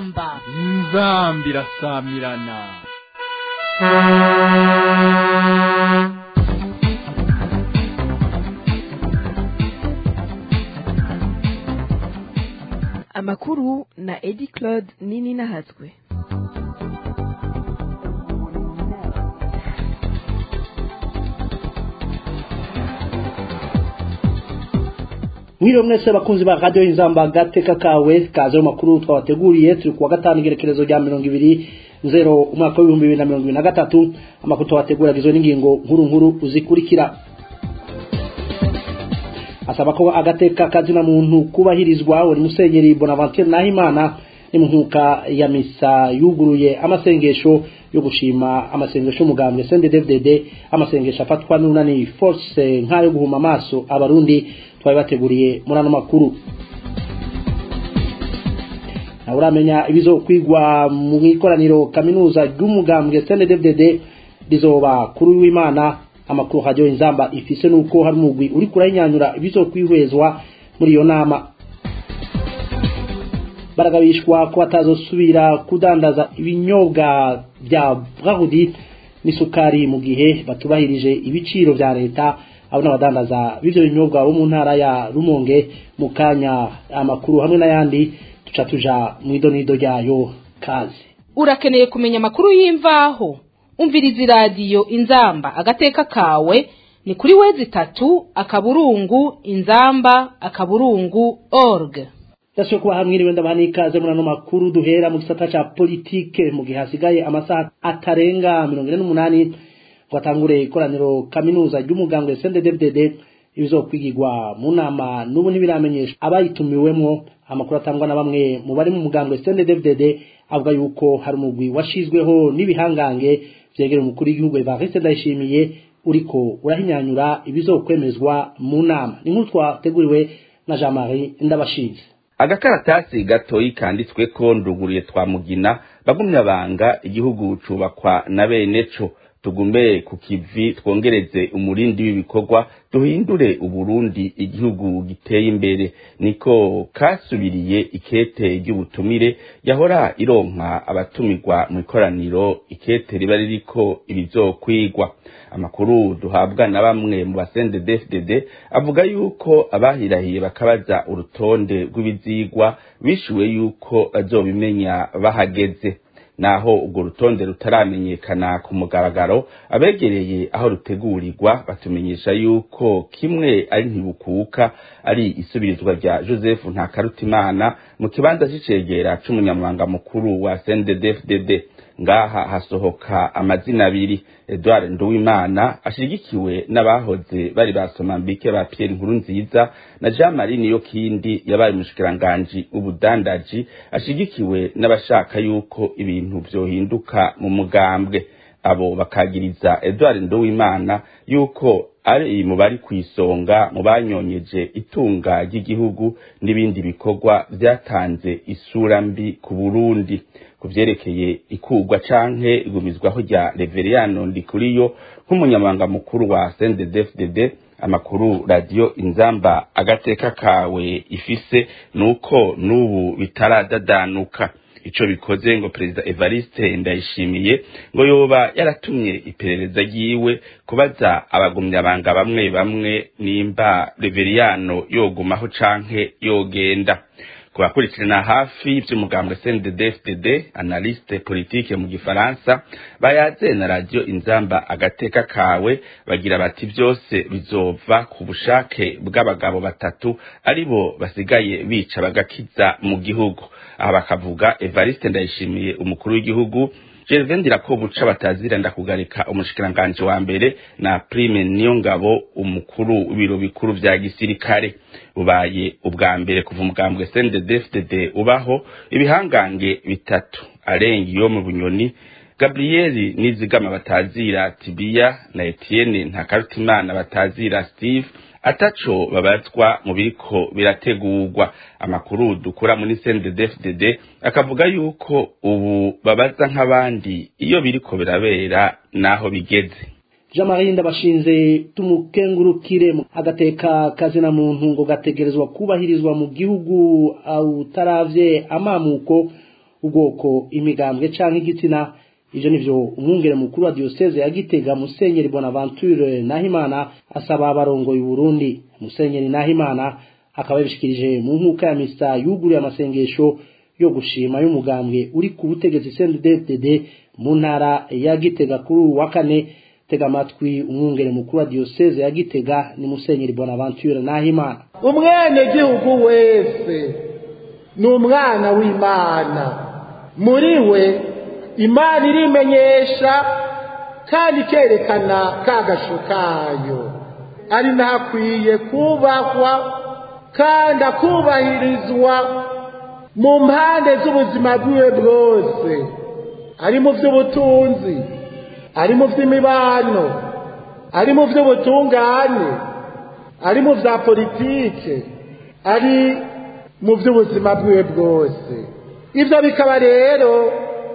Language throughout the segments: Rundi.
inzamba irasamirana. Amakuru na Edi Claude Nini Nahatswe. Mwiriwe mwese bakunzi ba radio Inzamba gateka kawe kaze mu makuru twabateguriye turi kuwa gatanu igerekerezo rya 20 umwaka wa 2023 amakuru twabategura gizwe n'ingingo nkuru uzikurikira. Asaba ko agateka kazina muntu kubahirizwa uri Musenyeri Bonaventure Nahimana ni munkuka ya misa yuguruye amasengesho yo gushima amasengesho mugambwe CNDD-FDD amasengesho afatwa n'unani force nkayo guhuma amaso abarundi twabateguriye muri ano makuru. Na uramenya ibizo kwigwa mu ikoraniro kaminuza ry'umugambwe CNDD-FDD rizoba kuri w'Imana. Amakuru radio Inzamba ifise nuko hari umugwi uri kuranyanyura ibizo kwihwezwa muri iyo nama. Baragabishwa ko batazosubira kudandaza ibinyobwa bya Brahudi n'isukari mu gihe batubahirije ibiciro vya leta abo n'abadandaza bivyo binyobwa bo mu ntara ya Rumonge. Mu kanya amakuru hamwe n'ayandi tuja mu idonido ryayo kazi. Urakeneye kumenya amakuru y'imvaho? Umviriza radio Inzamba agateka kawe ni kuri wezi 3 inzamba.org. Tasho kuba hamwiriwe ndabani ikaze muri ano makuru duhera mu gisata ca politike mu gihe hasigaye amasaha atarenga 48 gwatangure ikoraniro kaminuza ry'umugambwe CNDD-FDD ibizokwigirwa mu nama n'ubu ntibiramenyesha abayitumiwemwo. Amakuru atangwa na bamwe mu bari mu mugambwe CNDD-FDD avuga yuko hari umugwi washizweho n'ibihangange vyegera umukuru w'igihugu Evariste Ndayishimiye uriko urahinyanyura ibizokwemezwa mu nama. Ni nkuru twateguriwe na Jean-Marie Ndabashize. Agakaratasi gatoyi kanditswe ko nduguriye twamugina bagumya banga igihugu cubakwa na beneco tugume ku kivi twongereze umurindi w'ibikorwa duhindure uburundi igihugu giteye imbere niko kasubiriye ikete ry'ubutumire yahora ironka abatumirwa mu ikoraniro ikete riba ririko ibizokwigwa. Amakuru duhabwa na bamwe mu CNDD-FDD avuga yuko abahirahiye bakabaza urutonde rw'ibizigwa bishuwe yuko bazobimenya bahageze. Naho ubwo rutonde rutaramenyekana ku mugaragaro abegereye aho rutegurirwa batumenyesha yuko kimwe ari ntibukuka ari isubirizwa rya Joseph Ntakarutimana mu kibanza c'icegera c'umunyamabanga mukuru wa CNDD-FDD. Ngaha hasohoka amazina abiri, Edouard Nduwimana ashigikiwe n'abahoze bari basoma mbike ba Pierre Nkurunziza na Jean Marie Niyokindi yabaye umushikiranganje ubudandaji ashigikiwe n'abashaka yuko ibintu vyohinduka mu mugambwe. Abo bakagiriza Edouard Nduwimana yuko ari mu bari kwisonga mu banyonyeje itunga ry'igihugu n'ibindi bikorwa vyatanze isura mbi ku Burundi. Kuvyerekeye ikugwa canke igumizwaho rya Reveriyano Ndikuriyo nk'umunyamabanga mukuru wa CNDD-FDD, amakuru radio Inzamba agateka kawe ifise nuko nubu bitaradadanuka. Ico bikoze ngo Perezida Evariste Ndayishimiye ngo yoba yaratumye iperereza ryiwe kubaza abagumyabanga bamwe nimba Reveriyano yogumaho canke yogenda. Kubakurikirana hafi vy'umugambwe CNDD-FDD analyste politique mu gifaransa bayaze na radio Inzamba agateka kawe bagira bati byose bizova ku bushake bw'abagabo batatu aribo basigaye bica bagakiza mu gihugu. Aha bakavuga Evariste Ndayishimiye umukuru w'igihugu, Gervais Ndirakobuca batazira ndakugarika umushikiranganje wa mbere na Prime Niyongabo umukuru w'ibiro bikuru vya gisirikare. Bubaye ubwa mbere kuva umugambwe CNDD-FDD ubaho ibihangange bitatu arengi yo mu Bunyoni, Gabriel Nizigama batazira Tibia na Etienne Ntakarutimana batazira Steve ataco babazwa mu biriko birategurwa. Amakuru dukura muri CNDD-FDD akavuga yuko ubu babaza nk'abandi iyo biriko birabera naho bigeze. Jean-Marie Ndabashinze tumukengurukire agateka kazina muntu ngo gategerezwa kubahirizwa mu gihugu utaravye amamuko ubwoko imigambwe canke igitsina. Ivyo nivyo umwungere mukuru wa diocese ya Gitega Musenyeri Bonaventure Nahimana asaba abarongoye Burundi. Musenyeri Nahimana akaba yabishikirije mu nkuka ya misa yuguruye amasengesho yo gushima y'umugambwe uri ku butegetsi CNDD-FDD mu ntara ya Gitega kuri wa kane. Tega amatwi umwungere mukuru wa diocese ya Gitega ni Musenyeri Bonaventure Nahimana. Umwene gihugu wese ni umwana w'Imana, muri we Imana irimenyesha kandi kerekana kagasho kayo, ari ntakwiye kubahwa kandi akubahirizwa mu mpande z'ubuzima bwiwe bwose, ari mu by'ubutunzi, ari mu by'imibano, ari mu by'ubutungane, ari mu bya politike, ari mu by'ubuzima bwiwe bwose. Ibyo bikaba rero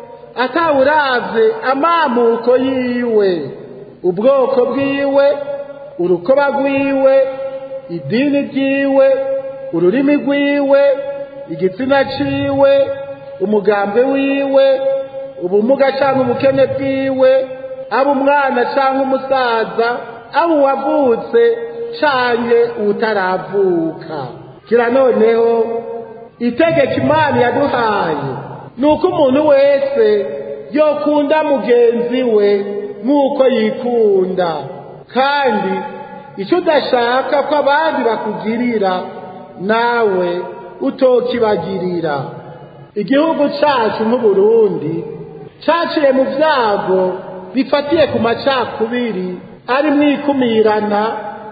atawuravye amamuko yiwe, ubwoko bwiwe, urukoba rwiwe, idini ryiwe, ururimi rwiwe, igitsina ciwe, umugambwe wiwe, ubumuga canke ubukene bwiwe, aba umwana canke umusaza, aba uwavutse canke utaravuka. Kira noneho itegeko Imana yaduhaye nuko umuntu wese yokunda mugenzi we nk'uko yikunda, kandi icyo udashaka ko abandi bakugirira nawe utokibagirira. Igihugu cyacu nk'Uburundi cyaciye mu byago bifatiye ku macakubiri, ari mwikumirana,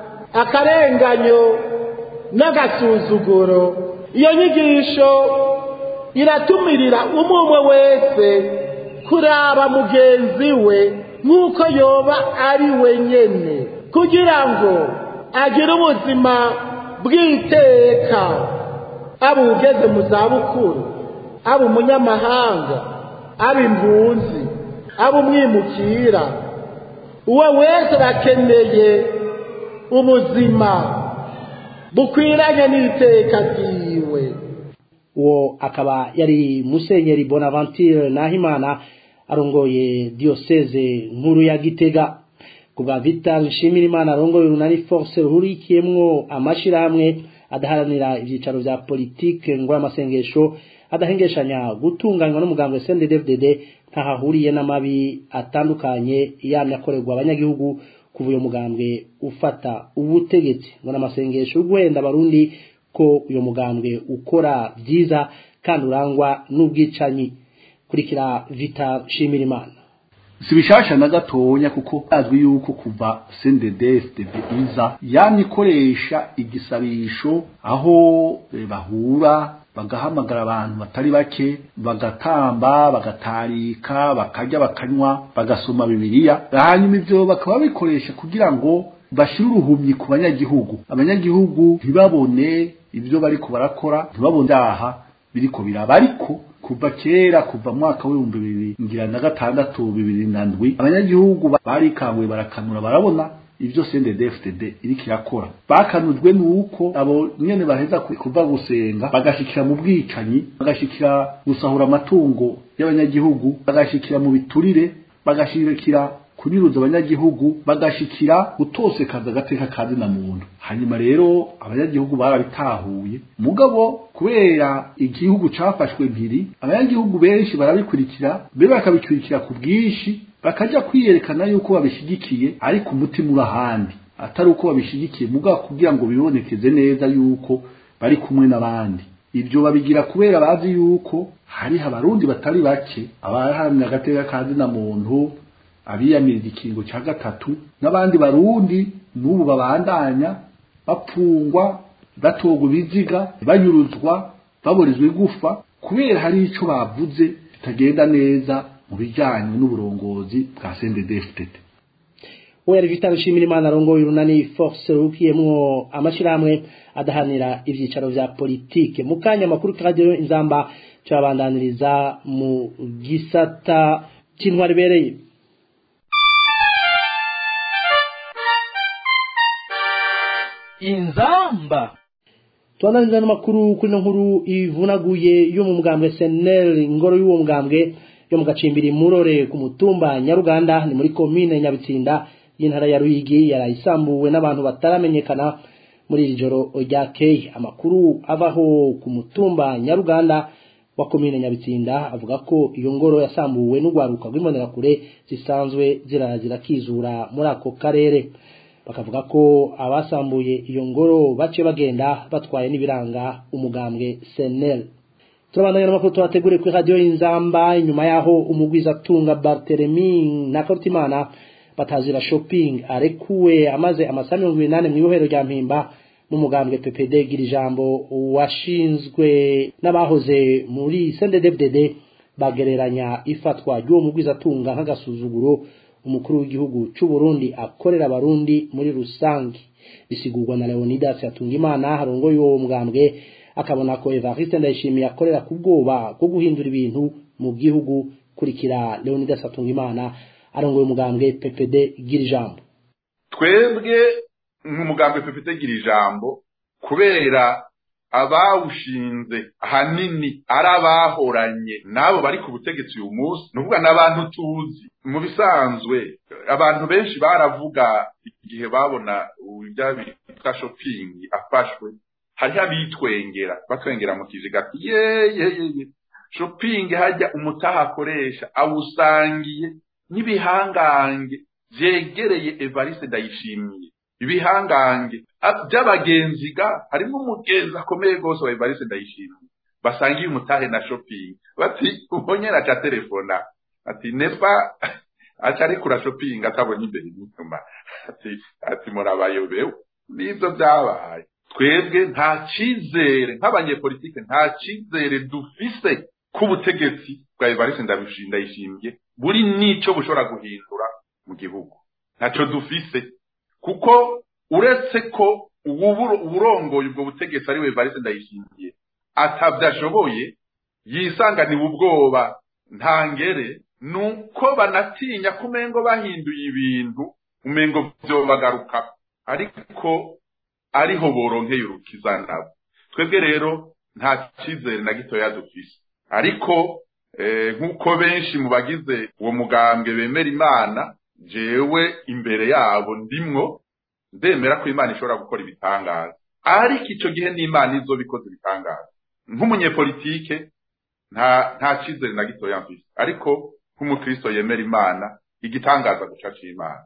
akarenganyo n'agasuzuguro. Iyo nyigisho iratumirira umwe wese kuraba mugenzi we nk'uko yoba ari wenyene, kugira ngo agire ubuzima bw'iteka, aba ugeze mu zabukuru, aba umunyamahanga, aba impunzi, aba umwimukira, uwo wese arakeneye ubuzima bukwiranye n'iteka ryiwe. Uwo akaba yari Musenyeri Bonaventure Nahimana arongoye diocese nkuru ya Gitega. Kuba Vital Nshimirimana arongoye Runani Force ruhurikiyemwo amashirahamwe adaharanira ivyicaro vya politike ngo amasengesho adahengeshanya gutunganywa n'umugambwe CNDD-FDD ntahahuriye n'amabi atandukanye yamyakorerwa abanyagihugu kuva uyo mugambwe ufata ubutegetsi, ngo n'amasengesho guhenda abarundi ko uyo mugambwe ukora byiza kandi urangwa n'ubwicanyi. Kurikira Vital Nshimirimana. Sibishasha na gatonya kuko azwi yuko kuva CNDD-FDD iza yamikoresha igisabisho aho bahura bagahamagara abantu batari bake, bagatamba, bagatarika, bakarya, bakanywa, bagasoma Bibiliya. Hanyuma ivyo bakaba bikoresha kugira ngo bashire uruhumyi ku banyagihugu, abanyagihugu ntibabone ivyo bariko barakora, ntibabone aha biriko biraba. Ariko kuva kera, kuva mwaka w'2006 2007 abanyagihugu barikangwe, barakanura, barabona ivyo CNDD-FDD iriko irakora. Bakanujwe nuko abo nyene baheza kuva gusenga bagashikira mu bwicanyi, bagashikira gusahura amatungo y'abanyagihugu, bagashikira mu biturire, bagashikira kunyuruza abanyagihugu, bagashikira gutosekaza agateka kazi na muntu. Hanyuma rero abanyagihugu barabitahuye, mugabo kubera igihugu cafashwe mpiri, abanyagihugu benshi barabikurikira, be bakabikurikira ku bwinshi, bakaja kwiyerekana yuko babishigikiye, ariko umutima urahandi, atari uko babishigikiye mugabo kugira ngo bibonekeze neza yuko bari kumwe n'abandi. Ibyo babigira kubera bazi yuko hari abarundi batari bake abaharanira agateka kazi na muntu, abiyamirira ikingo cya gatatu, n'abandi barundi n'ubu babandanya bapfungwa, batogwa ibiziga, banyuruzwa, baburizwa igufa kubera hari ico bavuze bitagenda neza mu bijanye n'uburongozi bwa CNDD-FDD. Uwo yari Vital Nshimirimana arongoye Runani Force ruhurikiyemwo amashirahamwe adahanira ivyicaro vya politike. Mu kanya makuru Radio Inzamba cyabandaniriza mu gisata c'intwari bereye. Inzamba tuanaliza n'amakuru kuri nkuru ivunaguye yo mu mugambwe SNL ingoro y'uwo mugambwe yo mu gacimbiri Murore ku mutumba Nyaruganda ni muri commune Nyabitsinda y'intara ya Ruyigi yarayisambuwe n'abantu bataramenyekana muri iri joro ryakeye. Amakuru avaho ku mutumba Nyaruganda wa commune Nyabitsinda avuga ko iyo ngoro yasambuwe n'ugwaruka rw'imbonera kure zisanzwe zirakizura muri ako karere. Bakavuga ko abasambuye iyo ngoro bace bagenda batwaye n'ibiranga umugambwe SNL. Turabandanya n'amakuru twategure kuri radio Inzamba. Inyuma yaho umugwiza tunga Barthelemy na Kortimana batazira shopping arekuwe amaze amasaha 28 mu ibohero rya Mpimba n'umugambwe PPD gira ijambo washinzwe n'abahoze muri CNDD-FDD bagereranya ifatwa ry'uwo mugwiza tunga nk'agasuzuguro umukuru w'igihugu cy'u Burundi akorera abarundi muri rusangi. Bisigurwa na Leonidas Hatungimana harongoye uwo mugambwe akabona ko Evariste Ndayishimiye akorera ku bwoba bwo guhindura ibintu mu gihugu. Kurikira Leonidas Hatungimana arongoye umugambwe PPD gira ijambo. Twebwe nk'umugambwe PPD gira ijambo kubera abawushinze ahanini arabahoranye nabo bari ku butegetsi uyu munsi nuvuga n'abantu tuzi mu bisanzwe abantu benshi baravuga igihe babona ubyabita shopping afashwe hari abitwengera batwengera mu kiziga ye shopping hajya umutaha akoresha awusangiye n'ibihangange byegereye Evariste Ndayishimiye ibihangange by'abagenziga harimo umugenzi akomeye gose wa Evariste Ndayishimiye basangiye umutahe na shopping bati ubonyera cha telefona ati nepa acari kura shopping atabonye imbere n'inyuma ati murabayobewe nivyo byabaye. Twebwe nta cizere nk'abanyepolitike nta cizere dufise ku butegetsi bwa Evariste Ndayishimiye buri nico bushobora guhindura mu gihugu ntaco dufise kuko uretse ko uburongoye ubwo butegetsi ari we Evariste Ndayishimiye atabyashoboye yisanganiwe ubwoba ntangere nuko banatinya kumengo bahinduye ibintu umengo byo bagaruka ariko ariho boronkeye urukizanabo. Twebwe rero nta cizere na gitoya dufise ariko nkuko benshi mu bagize uwo mugambwe bemera Imana jewe imbere yabo ndimwo ndemera ko Imana ishobora gukora ibitangaza ariko ico gihe n'Imana izo bikoze ibitangaza. Nk'umunyepolitike nta cizere na gitoya mfise ariko nk'umukristo yemera Imana igitangaza guca c'Imana.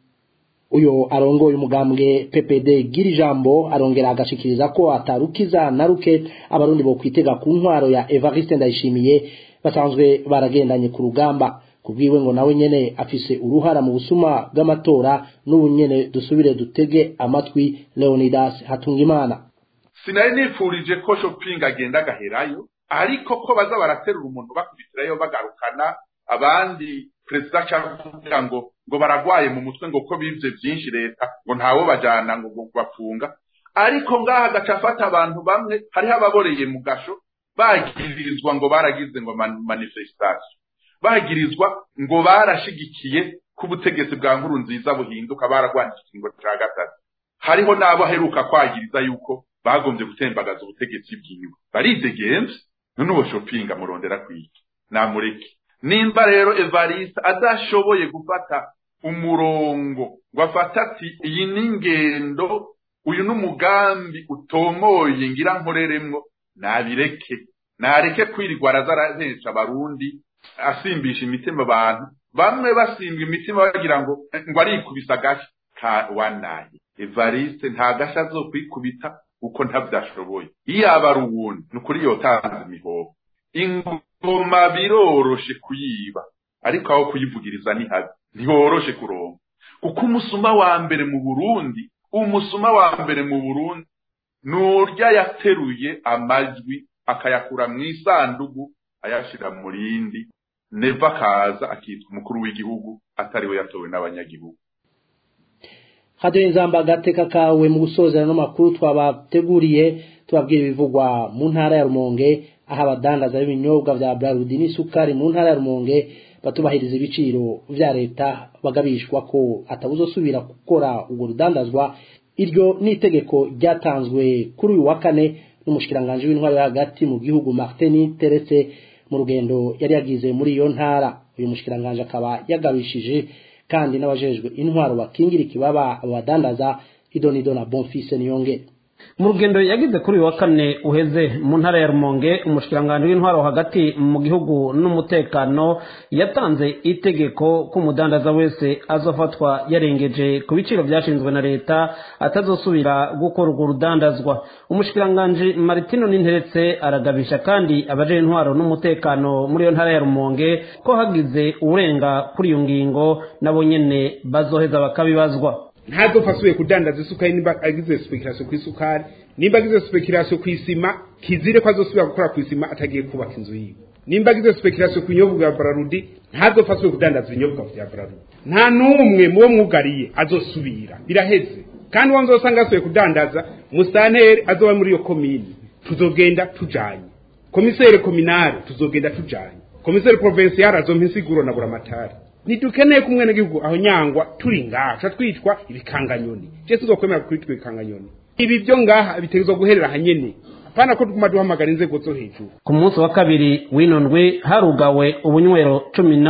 Uyo arongoye umugambwe PPD gira ijambo arongera agashikiriza ko atarukiza na ruke abarundi bo kwitega ku ntwaro ya Evariste Ndayishimiye basanzwe baragendanye ku rugamba. Kubwiwe ngo nawe nyene afise uruhara mu busuma bw'amatora n'ubunyene dusubire dutege amatwi Leonidas Hatungimana. Sinari nifurije ko shopping agenda gaherayo ariko ko baza baraterura umuntu bakubitirayo bagarukana abandi president cyangwa ngo baragwaye mu mutwe ngo ko bivye byinshi leta ngo ntawo bajana ngo bafunga ariko ngaha gacafata abantu bamwe hari ababoreye mu gasho bagirizwa ngo baragize ngo manifestation bagirizwa ngo barashigikiye ku butegetsi bwa Nkurunziza buhinduka baragwanije ngo ca gatatu. Hariho nabo aheruka kwagiriza yuko bagombye gutembagaza ubutegetsi bwiwe baridegenze none uwo shopping amurondera kwiki namureke. Nimba rero Evariste adashoboye gufata umurongo ngo afata ati iyi n'ingendo uyu n'umugambi utomoye ngira nkoreremwo nabireke nareke kwirirwa arazaranesha abarundi asimbisha imitima abantu bamwe basimbwa imitima bagira ngo arikubisa gashi ka wanaye. Evariste nta gasha zo kwikubita uko ntabyashoboye iyo abari uwundi nukuri yotanze imihoho. Ingoma biroroshe kuyiba ariko aho kuyivugiriza ni habi ntiworoshe kuronka kuko umusuma wa mbere mu Burundi nurya yateruye amajwi akayakura mu isandugu ayashira mu rindi neva kaza akitwa umukuru w'igihugu atariwe yatowe n'abanyagihugu. Radio Inzamba gateka kawe mu gusozera no makuru twabateguriye tubabwira ibivugwa mu ntara ya Rumonge aho abadandaza b'ibinyobwa vya Braludi n'isukari mu ntara ya Rumonge batubahiriza ibiciro vya leta bagabishwa ko atabuzosubira gukora ubwo rudandazwa. Iryo n'itegeko ryatanzwe kuri uyu wa kane n'umushikiranganje w'intwaro hagati mu gihugu Martin Teretse mu rugendo yari yagize muri iyo ntara. Uyu mushikiranganje akaba yagabishije kandi n'abajejwe intwaro bakingira ikibaba abadandaza idonido na Bonfils Niyonge. Mu rugendo yagize kuri uyu wa kane uheze mu ntara ya Rumonge, umushikiranganje w'intwaro hagati mu gihugu n'umutekano yatanze itegeko ko umudandaza wese azofatwa yarengeje ku biciro byashinzwe na leta atazosubira gukora urwo rudandazwa. Umushikiranganje Martino Ninteretse aragabisha kandi abaje intwaro n'umutekano muri iyo ntara ya Rumonge ko hagize urenga kuri iyo ngingo nabo nyene bazoheza bakabibazwa. ntazofasuye kudandaza isukari nimba agize speculation ku isukari, nimba agize speculation ku isima kizire ko azosubira gukora ku isima atagiye kubaka inzu yiwe, nimba agize speculation ku binyobwa bya Braludi ntazofasuye kudandaza ibinyobwa bya Braludi. Nta numwe muwo mwugariye azosubira, biraheze. Kandi wanzosanga asuye kudandaza musanteri azoba muri iyo komini tuzogenda tujanye, komisere kominale tuzogenda tujanye, komisere provincial azompa insiguro na buramatari. Nidukeneye kumwe n'igihugu aho nyangwa turi ngaha twitwa ibikanganyoni. Jesu zokwemera kwitwa ibikanganyoni. Ibi byo ngaha bitegezwa guherera hanyene. Apana ko tuguma duhamagara inzego zo hejuru. Ku munsi wa kabiri w'inondwe harugawe ubunywero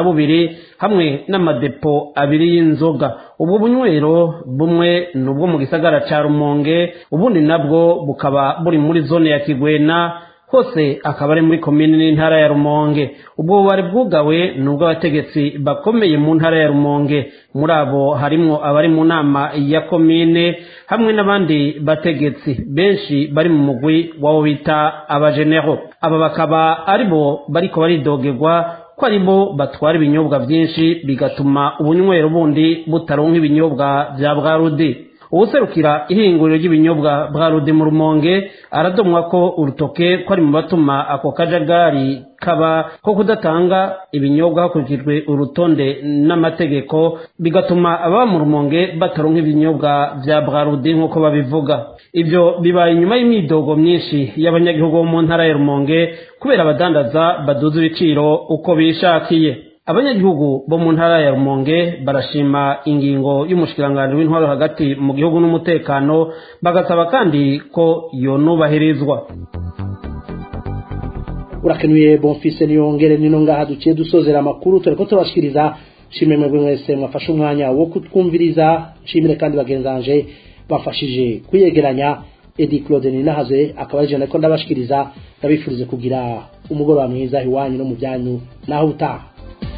12 hamwe n'amadepo 2 y'inzoga. Ubwo bunywero bumwe nubwo mu gisagara ca Rumonge, ubundi nabwo bukaba buri muri zone ya Kigwena, hose akaba ari muri komine n'intara ya Rumonge. Ubwo bari bwugawe nubwo abategetsi bakomeye mu ntara ya Rumonge, muri abo harimo abari mu nama ya komine hamwe n'abandi bategetsi benshi bari mu mugwi wabo bita abagenero. Aba bakaba aribo bariko baridogerwa ko aribo batwara ibinyobwa byinshi bigatuma ubunywero bundi butaronka ibinyobwa vya Braludi. Uwuserukira ihinguriro ry'ibinyobwa Braludi mu Rumonge aradomwa ko urutoke ko ari mu batuma ako kajagari kaba ko kudatanga ibinyobwa hakurikijwe urutonde n'amategeko, bigatuma ababa mu Rumonge bataronka ibinyobwa vya Braludi nk'uko babivuga. Ibyo bibaye inyuma y'imidogo myinshi y'abanyagihugu bo mu ntara ya Rumonge kubera abadandaza baduza ibiciro uko bishakiye. Abanyagihugu bo mu ntara ya Rumonge barashima ingingo y'umushikiranganje w'intwaro hagati mu gihugu n'umutekano, bagasaba kandi ko yonubahirizwa. Urakenuye Bonfils Niyongere. Nino ngaha duciye dusozera amakuru tureko tubashikiriza. Shimwe mwese mwafashe umwanya wo kutwumviriza, shimire kandi bagenzanje bafashije kuyegeranya. Edi Claude Ninahaze akaba je nako ndabashikiriza, ndabifurize kugira umugoroba mwiza iwanyu no mu byanyu naho utaha.